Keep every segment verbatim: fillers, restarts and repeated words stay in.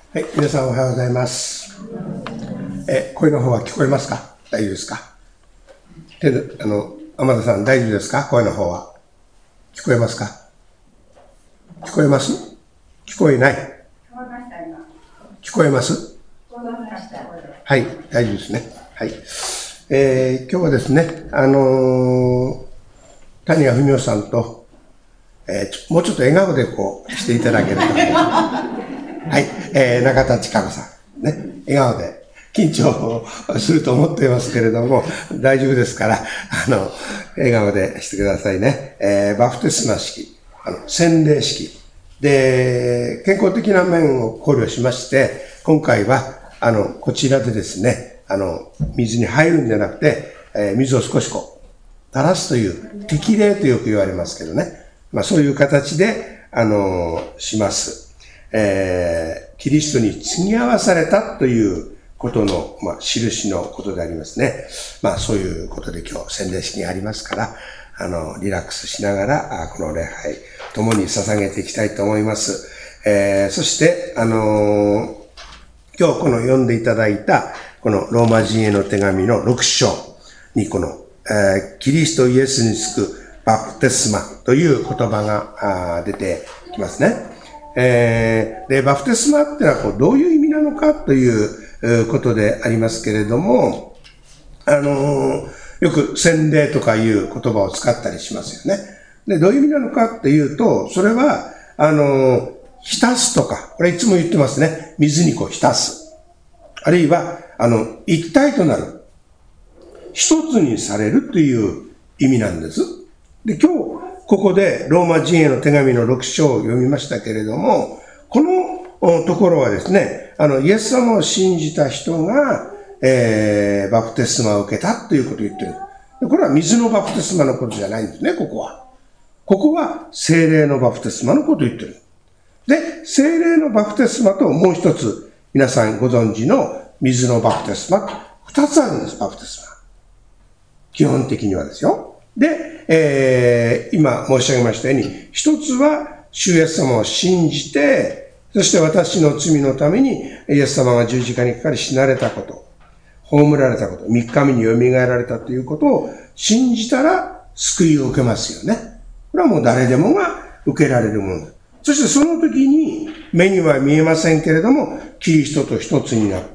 はい、皆さんおはようございます。え、声の方は聞こえますか？大丈夫ですか？で、あの、天田さん大丈夫ですか？声の方は。聞こえますか？聞こえます？聞こえない？聞こえます？はい、大丈夫ですね。はい。えー、今日はですね、あのー、谷川文夫さんと、えー、もうちょっと笑顔でこうしていただけると。はい、えー、中田千佳子さん、ね、笑顔で緊張すると思っていますけれども、大丈夫ですから、あの、笑顔でしてくださいね。えー、バプテスマ式、あの、洗礼式。で、健康的な面を考慮しまして、今回は、あの、こちらでですね、あの、水に入るんじゃなくて、えー、水を少しこう、垂らすという、適齢とよく言われますけどね。まあ、そういう形で、あの、します。えー、キリストに継ぎ合わされたということの、まあ、印のことでありますね。まあ、そういうことで今日、洗礼式がありますから、あの、リラックスしながら、この礼拝、共に捧げていきたいと思います。えー、そして、あのー、今日この読んでいただいた、このローマ人への手紙のろく章に、この、えー、キリストイエスにつくバプテスマという言葉が出てきますね。えー、で、バプテスマってのはこうどういう意味なのかということでありますけれども、あのー、よく洗礼とかいう言葉を使ったりしますよね。で、どういう意味なのかっていうと、それは、あのー、浸すとか、これいつも言ってますね。水にこう浸す。あるいは、あの、一体となる。一つにされるという意味なんです。で、今日、ここでローマ人への手紙のろく章を読みましたけれども、このところはですね、あの、イエス様を信じた人が、えー、バプテスマを受けたということを言ってる。これは水のバプテスマのことじゃないんですね、ここは。ここは聖霊のバプテスマのことを言ってる。で、聖霊のバプテスマともう一つ、皆さんご存知の水のバプテスマ、二つあるんです、バプテスマ。基本的にはですよ。で、えー、今申し上げましたように、一つは主イエス様を信じて、そして私の罪のためにイエス様が十字架にかかり死なれたこと、葬られたこと、三日目によみがえられたということを信じたら救いを受けますよね。これはもう誰でもが受けられるものです。そしてその時に目には見えませんけれども、キリストと一つになって、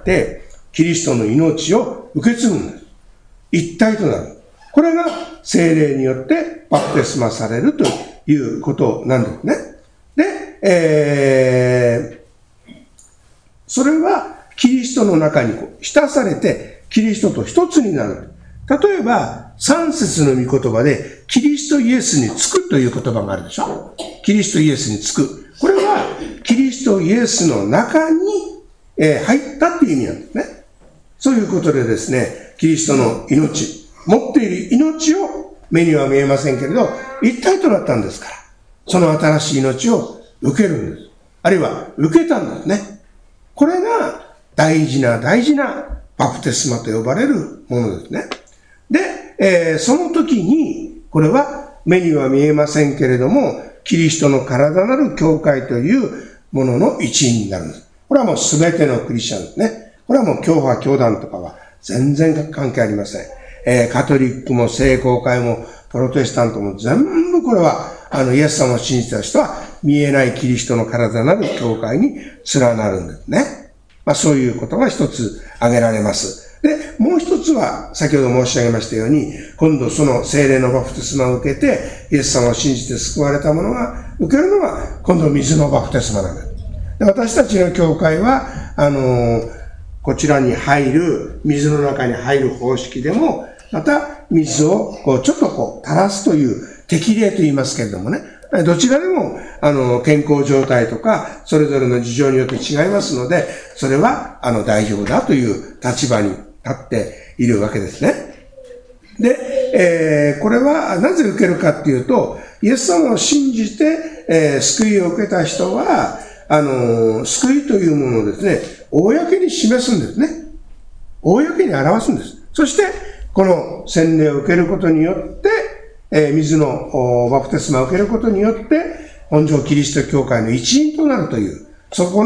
キリストの命を受け継ぐんです。一体となる。これが聖霊によってバプテスマされるということなんですね。で、えー、それはキリストの中にこう浸されてキリストと一つになる。例えばさん節の御言葉でキリストイエスにつくという言葉があるでしょ。キリストイエスにつく。これはキリストイエスの中に、えー、入ったという意味なんですね。そういうことでですね、キリストの命、持っている命を目には見えませんけれど、一体となったんですから、その新しい命を受けるんです。あるいは受けたんですね。これが大事な大事なバプテスマと呼ばれるものですね。で、えー、その時に、これは目には見えませんけれども、キリストの体なる教会というものの一員になるんです。これはもう全てのクリスチャンですね。これはもう教派教団とかは全然関係ありません。えー、カトリックも聖公会もプロテスタントも全部これはあのイエス様を信じた人は見えないキリストの体なる教会に連なるんですね。まあそういうことが一つ挙げられます。で、もう一つは先ほど申し上げましたように、今度その聖霊のバプテスマを受けてイエス様を信じて救われた者が受けるのが今度水のバプテスマなんです。で、私たちの教会はあのー、こちらに入る水の中に入る方式でもまた、水を、こう、ちょっとこう、垂らすという、適齢と言いますけれどもね。どちらでも、あの、健康状態とか、それぞれの事情によって違いますので、それは、あの、大丈夫だという立場に立っているわけですね。で、えー、これは、なぜ受けるかっていうと、イエス様を信じて、えー、救いを受けた人は、あの、救いというものをですね、公に示すんですね。公に表すんです。そして、この洗礼を受けることによって、えー、水のバプテスマを受けることによって、本上キリスト教会の一員となるという、そこの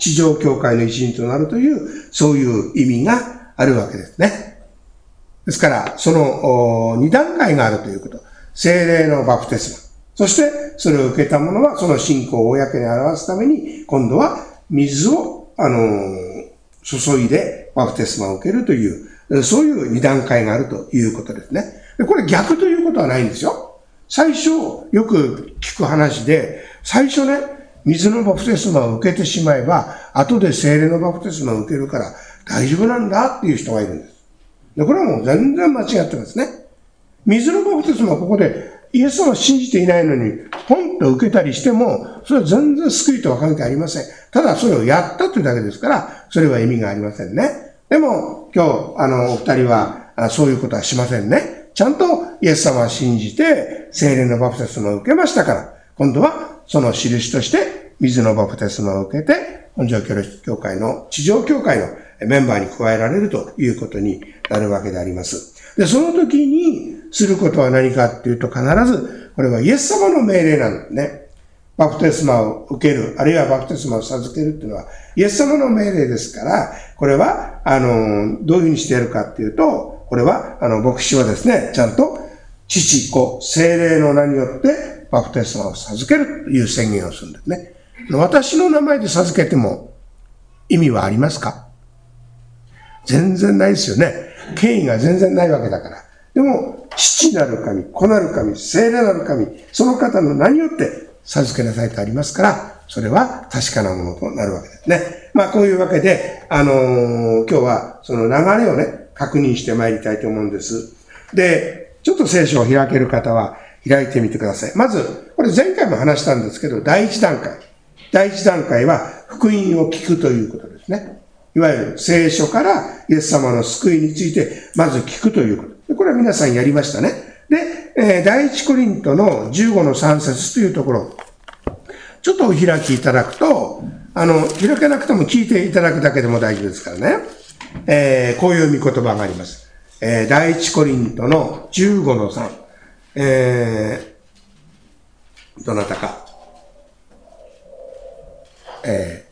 地上教会の一員となるという、そういう意味があるわけですね。ですから、その二段階があるということ。聖霊のバプテスマ。そして、それを受けた者は、その信仰を公に表すために、今度は水を、あのー、注いでバプテスマを受けるという、そういう二段階があるということですね。これ逆ということはないんですよ。最初、よく聞く話で、最初ね、水のバプテスマを受けてしまえば、後で聖霊のバプテスマを受けるから大丈夫なんだっていう人がいるんです。で、これはもう全然間違ってますね。水のバプテスマはここでイエス様を信じていないのに、ポンと受けたりしても、それは全然救いとは関係ありません。ただそれをやったというだけですから、それは意味がありませんね。でも、今日、あの、お二人は、そういうことはしませんね。ちゃんとイエス様を信じて、聖霊のバプテスマを受けましたから、今度はその印として、水のバプテスマを受けて、本庄教会の、地上教会のメンバーに加えられるということになるわけであります。で、その時にすることは何かっていうと、必ず、これはイエス様の命令なんですね。バプテスマを受ける、あるいはバプテスマを授けるっていうのは、イエス様の命令ですから、これは、あの、どういうふうにしてやるかっていうと、これは、あの、牧師はですね、ちゃんと、父、子、聖霊の名によって、バプテスマを授けるという宣言をするんですね。私の名前で授けても、意味はありますか？全然ないですよね。権威が全然ないわけだから。でも、父なる神、子なる神、聖霊なる神、その方の名によって授けなさいとありますから、それは確かなものとなるわけですね。まあ、こういうわけで、あのー、今日はその流れをね、確認してまいりたいと思うんです。で、ちょっと聖書を開ける方は開いてみてください。まず、これ前回も話したんですけど、第一段階。第一段階は福音を聞くということですね。いわゆる聖書からイエス様の救いについてまず聞くということ。これは皆さんやりましたね。で、えー、第一コリントのじゅうごのさん節というところ、ちょっとお開きいただくと、あの、開けなくても聞いていただくだけでも大丈夫ですからね。えー、こういう御言葉があります。えー、第一コリントのじゅうごのさん。えー、どなたか。え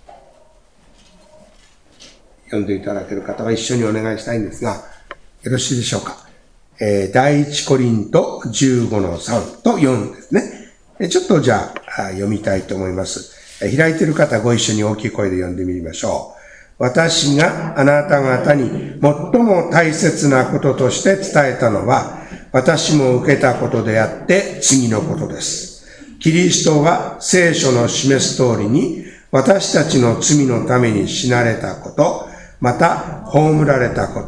ー、読んでいただける方は一緒にお願いしたいんですが、よろしいでしょうか。えー、第一コリントじゅうごのさんとよんですね。ちょっとじゃあ読みたいと思います。開いている方ご一緒に大きい声で読んでみましょう。私があなた方に最も大切なこととして伝えたのは、私も受けたことであって次のことです。キリストは聖書の示す通りに私たちの罪のために死なれたこと、また葬られたこと、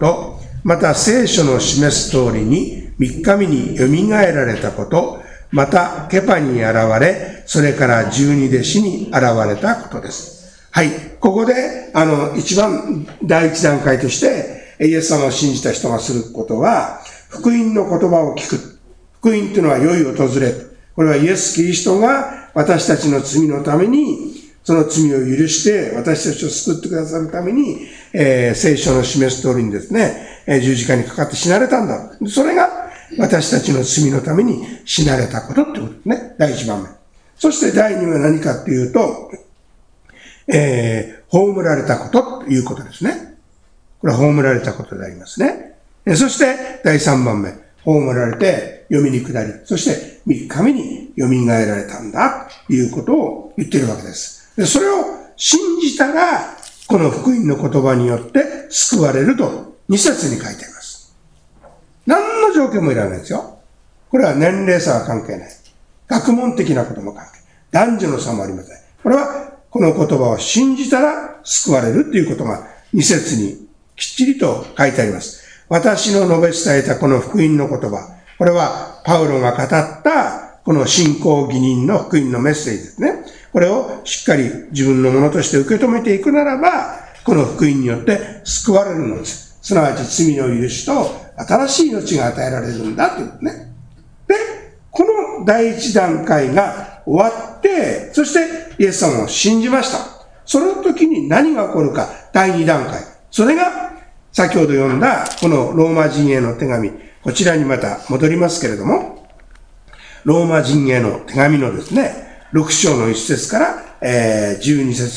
また聖書の示す通りに三日目によみがえられたこと、またケパに現れ、それから十二弟子に現れたことです。はい。ここで、あの、一番第一段階として、イエス様を信じた人がすることは、福音の言葉を聞く。福音というのは良い訪れ。これはイエス・キリストが私たちの罪のために、その罪を許して私たちを救ってくださるために、えー、聖書の示す通りにですね、えー、十字架にかかって死なれたんだ。それが私たちの罪のために死なれたことってことですね。第一番目。そして第二は何かっていうと、えー、葬られたことということですね。これは葬られたことでありますね。そして第三番目。葬られて、読みに下り、そして三日目に蘇られたんだ、ということを言っているわけです。で、それを信じたら、この福音の言葉によって救われると、二節に書いてあります。何の条件もいらないですよ。これは年齢差は関係ない。学問的なことも関係ない。男女の差もありません。これは、この言葉を信じたら救われるということが二節にきっちりと書いてあります。私の述べ伝えたこの福音の言葉、これはパウロが語ったこの信仰義人の福音のメッセージですね。これをしっかり自分のものとして受け止めていくならば、この福音によって救われるのです。すなわち罪の許しと新しい命が与えられるんだということね。で、この第一段階が終わって、そしてイエス様を信じました。その時に何が起こるか、第二段階。それが先ほど読んだこのローマ人への手紙、こちらにまた戻りますけれども、ローマ人への手紙のですね、ろく章のいち節から、えー、じゅうに節の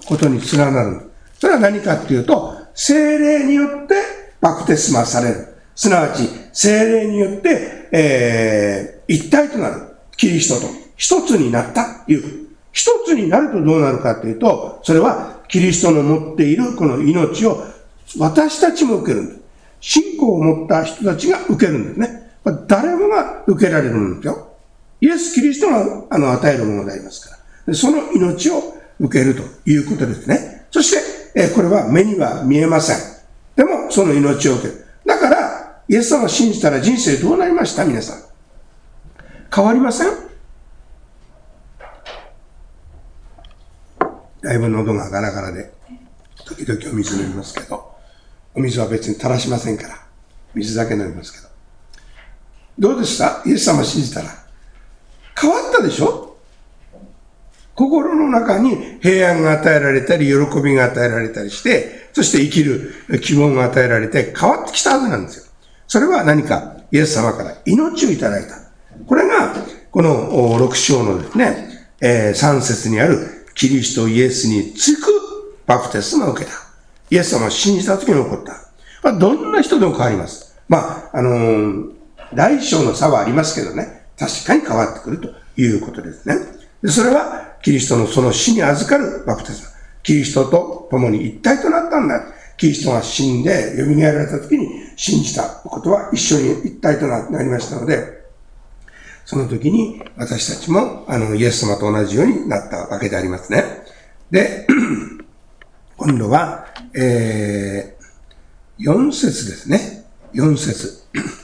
ことにつながる。それは何かっていうと、聖霊によってバプテスマされる。すなわち、聖霊によって、えー、一体となる。キリストと一つになったという。一つになるとどうなるかというと、それはキリストの持っているこの命を私たちも受けるんです。信仰を持った人たちが受けるんですね。誰もが受けられるんですよ。イエス・キリストがあの与えるものでありますから。その命を受けるということですね。そして、えこれは目には見えません。でも、その命を受ける。だから、イエス様を信じたら人生どうなりました皆さん。変わりません？だいぶ喉がガラガラで、時々お水飲みますけど、お水は別に垂らしませんから、水だけ飲みますけど。どうでした？イエス様を信じたら。変わったでしょ？心の中に平安が与えられたり、喜びが与えられたりして、そして生きる希望が与えられて変わってきたはずなんですよ。それは何か、イエス様から命をいただいた。これが、このろく章のですね、えー、さん節にある、キリストイエスにつくバプテスマを受けた。イエス様を信じた時に起こった。まあ、どんな人でも変わります。まあ、あのー、大小の差はありますけどね、確かに変わってくるということですね。でそれは、キリストのその死に預かるバプテスマ。キリストと共に一体となったんだ。キリストが死んで蘇られた時に信じたことは一緒に一体となりましたので、その時に私たちもあのイエス様と同じようになったわけでありますね。で、今度は、えー、よん節ですね。よん節。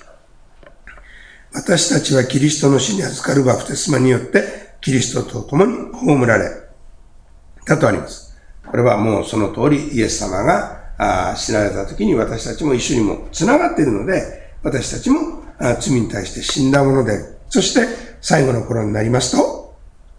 私たちはキリストの死に預かるバプテスマによってキリストと共に葬られたとあります。これはもうその通りイエス様があ死なれた時に私たちも一緒にも繋がっているので、私たちもあ罪に対して死んだものである。そして最後の頃になりますと、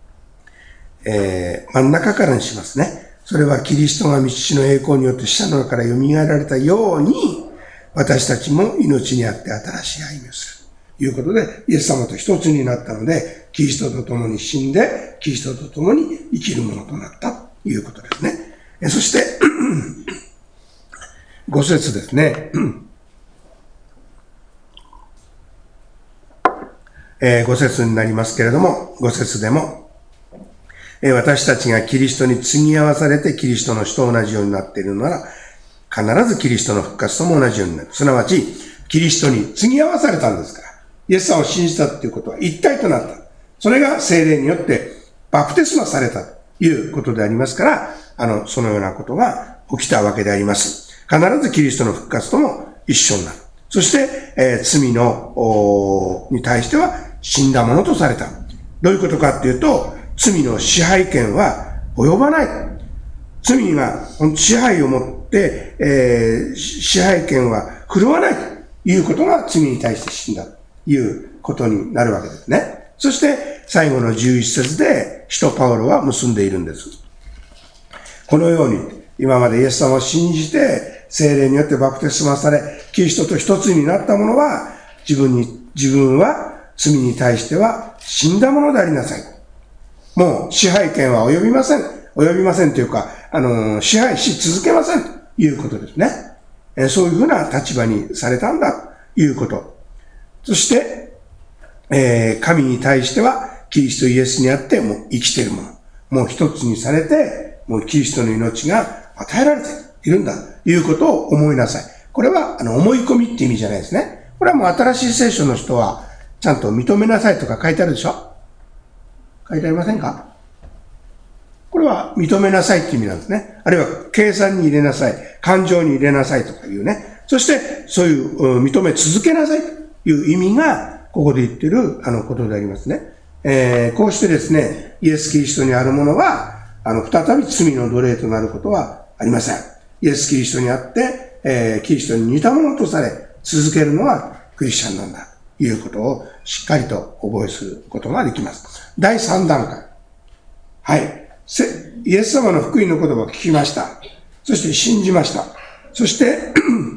えー、真ん中からにしますね。それはキリストが道の栄光によって死者の中から蘇られたように、私たちも命にあって新しい歩みをする。ということで、イエス様と一つになったので、キリストと共に死んで、キリストと共に生きるものとなったということですね。えそして、ご節ですね。えー、ご節になりますけれども、ご節でも、えー、私たちがキリストに継ぎ合わされてキリストの死と同じようになっているなら、必ずキリストの復活とも同じようになる。すなわち、キリストに継ぎ合わされたんですから。イエス様を信じたということは一体となった。それが聖霊によってバプテスマされたということでありますから、あの、そのようなことが起きたわけであります。必ずキリストの復活とも一緒になる。そして、えー、罪の、に対しては死んだものとされた。どういうことかっていうと、罪の支配権は及ばない。罪が支配を持って、えー、支配権は振るわないということが罪に対して死んだということになるわけですね。そして最後のじゅういち節で使徒パウロは結んでいるんです。このように今までイエス様を信じて聖霊によってバプテスマされ、キリストと一つになった者は自分に、自分は罪に対しては死んだものでありなさい。もう支配権は及びません。及びませんというか、あの、支配し続けませんということですね。えそういうふうな立場にされたんだということ。そして、えー、神に対してはキリストイエスにあってもう生きているもの。もう一つにされて、もうキリストの命が与えられているんだということを思いなさい。これはあの思い込みって意味じゃないですね。これはもう新しい聖書の人はちゃんと認めなさいとか書いてあるでしょ？書いてありませんか？これは認めなさいって意味なんですね。あるいは計算に入れなさい、感情に入れなさいとかいうね。そしてそういう認め続けなさいという意味がここで言っているあのことでありますね。えー、こうしてですね、イエス・キリストにあるものはあの再び罪の奴隷となることはありません。イエス・キリストにあって、えー、キリストに似たものとされ続けるのはクリスチャンなんだということをしっかりと覚えすることができます。だいさん段階。はい。イエス様の福音の言葉を聞きました。そして信じました。そして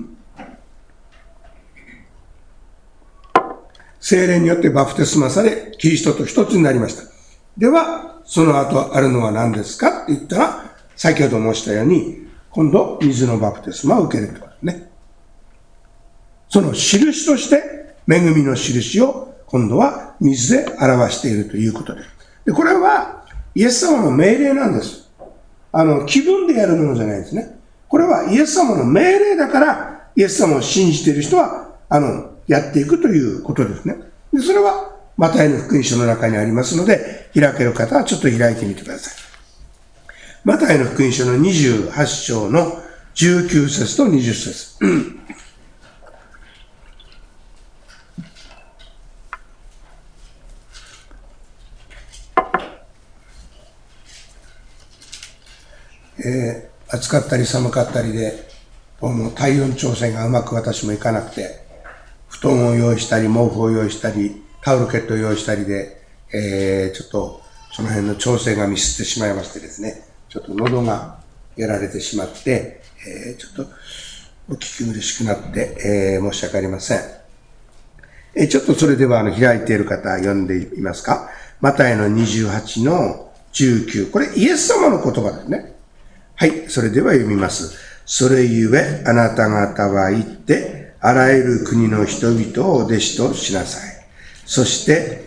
聖霊によってバプテスマされ、キリストと一つになりました。では、その後あるのは何ですかって言ったら、 先ほど申したように、今度、水のバプテスマを受けるということですね。その印として、恵みの印を今度は水で表しているということです。で、これは、イエス様の命令なんです。あの、気分でやるものじゃないですね。これはイエス様の命令だから、イエス様を信じている人は、あの、やっていくということですね。で、それは、マタイの福音書の中にありますので、開ける方はちょっと開いてみてください。マタイの福音書のにじゅうはち章のじゅうきゅう節とにじゅう節。えー、暑かったり寒かったりで、もう体温調整がうまく私もいかなくて、布団を用意したり、毛布を用意したり、タオルケットを用意したりで、えー、ちょっとその辺の調整がミスってしまいましてですね、ちょっと喉がやられてしまって、えー、ちょっとお聞き苦しくなって、えー、申し訳ありません。えー、ちょっとそれではあの開いている方読んでいますか。マタイのにじゅうはちのじゅうきゅう。これイエス様の言葉ですね。はい、それでは読みます。それゆえあなた方は行って、あらゆる国の人々をお弟子としなさい。そして、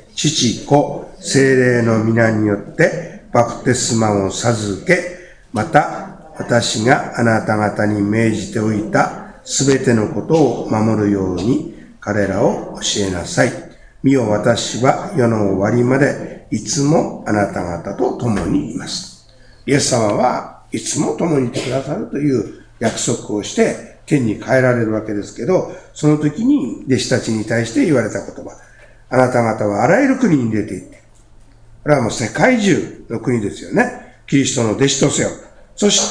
父、子、聖霊の皆によってバプテスマを授け、また私があなた方に命じておいたすべてのことを守るように彼らを教えなさい。見よ、私は世の終わりまでいつもあなた方と共にいます。イエス様はいつも共にいてくださるという約束をして天に帰られるわけですけど、その時に弟子たちに対して言われた言葉。あなた方はあらゆる国に出て行って。これはもう世界中の国ですよね。キリストの弟子とせよ。そして、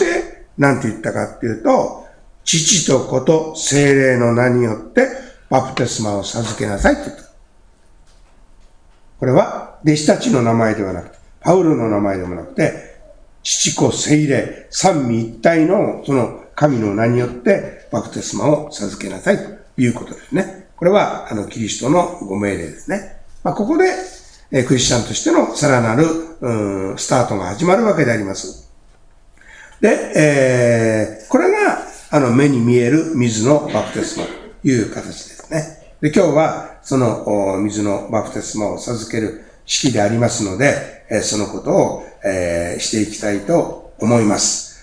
何て言ったかっていうと、父と子と聖霊の名によってバプテスマを授けなさいって言った。これは弟子たちの名前ではなくて、パウロの名前でもなくて、父子聖霊、三位一体のその神の名によってバプテスマを授けなさいということですね。これはあのキリストのご命令ですね。まあ、ここで、えー、クリスチャンとしてのさらなるうんスタートが始まるわけであります。で、えー、これがあの目に見える水のバプテスマという形ですね。で、今日はその水のバプテスマを授ける式でありますので、えー、そのことを、えー、していきたいと思います。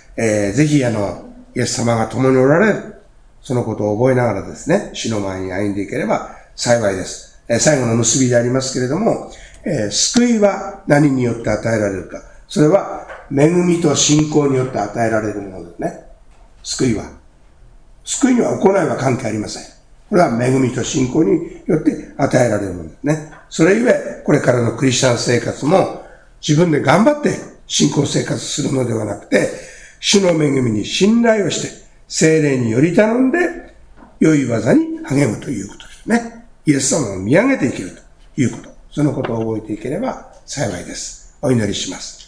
えー、ぜひあのイエス様が共におられる。そのことを覚えながらですね、主の前に歩んでいければ幸いです。えー、最後の結びでありますけれども、えー、救いは何によって与えられるか。それは恵みと信仰によって与えられるものですね。救いは。救いには行いは関係ありません。これは恵みと信仰によって与えられるものですね。それゆえ、これからのクリスチャン生活も自分で頑張って信仰生活するのではなくて、主の恵みに信頼をして、聖霊により頼んで、良い技に励むということですね。イエス様を見上げていけるということ。そのことを覚えていければ幸いです。お祈りします。